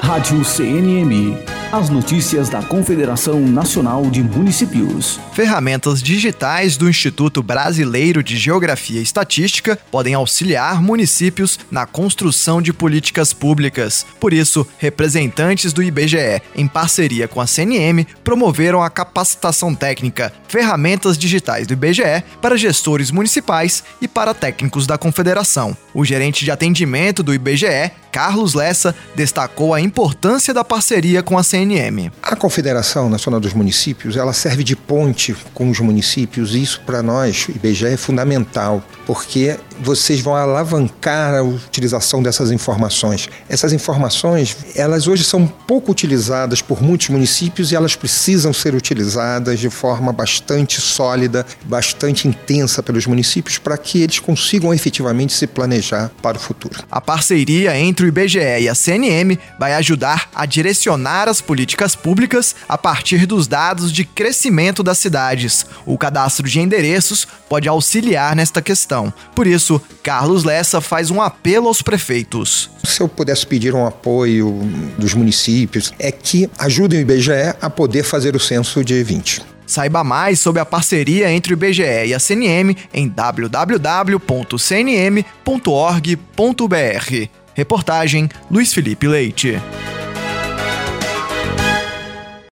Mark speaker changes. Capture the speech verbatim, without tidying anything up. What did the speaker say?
Speaker 1: Rádio C N M. As notícias da Confederação Nacional de Municípios.
Speaker 2: Ferramentas digitais do Instituto Brasileiro de Geografia e Estatística podem auxiliar municípios na construção de políticas públicas. Por isso, representantes do I B G E, em parceria com a C N M, promoveram a capacitação técnica Ferramentas Digitais do I B G E para gestores municipais e para técnicos da Confederação. O gerente de atendimento do I B G E, Carlos Lessa, destacou a importância da parceria com a C N M.
Speaker 3: A Confederação Nacional dos Municípios, ela serve de ponte com os municípios, e isso para nós, o I B G E, é fundamental, porque vocês vão alavancar a utilização dessas informações. Essas informações, elas hoje são pouco utilizadas por muitos municípios e elas precisam ser utilizadas de forma bastante sólida, bastante intensa pelos municípios para que eles consigam efetivamente se planejar para o futuro.
Speaker 2: A parceria entre o I B G E e a C N M vai ajudar a direcionar as políticas públicas a partir dos dados de crescimento das cidades. O cadastro de endereços pode auxiliar nesta questão. Por isso, Carlos Lessa faz um apelo aos prefeitos.
Speaker 3: Se eu pudesse pedir um apoio dos municípios, é que ajudem o I B G E a poder fazer o censo de vinte.
Speaker 2: Saiba mais sobre a parceria entre o I B G E e a C N M em w w w ponto c n m ponto org ponto b r. Reportagem Luiz Felipe Leite.